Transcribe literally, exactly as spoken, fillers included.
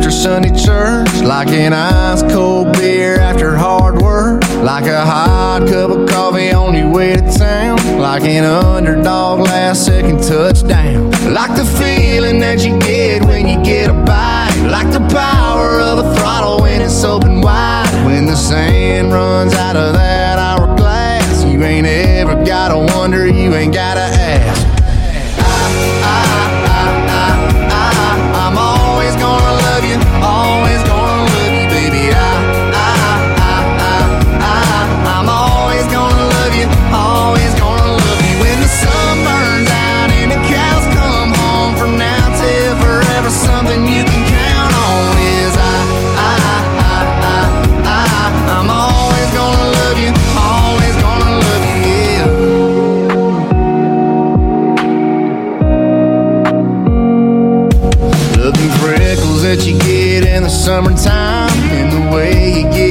after Sunday church, like an ice cold beer after hard work, like a hot cup of coffee on your way to town, like an underdog last second touchdown, like the feeling that you get when you get a bite, like the power of a throttle when it's open wide, when the sand runs out of that hourglass. You ain't ever gotta wonder, you ain't gotta ask. I'm always gonna love you, always gonna love you, baby. I, I, I, I, I, I'm always gonna love you, always gonna love you. When the sun burns out and the cows come home, from now till forever, something you can count on is I, I, I, I, I, I'm always gonna love you, always gonna love you, yeah. Freckles that you get in the summertime, and the way you get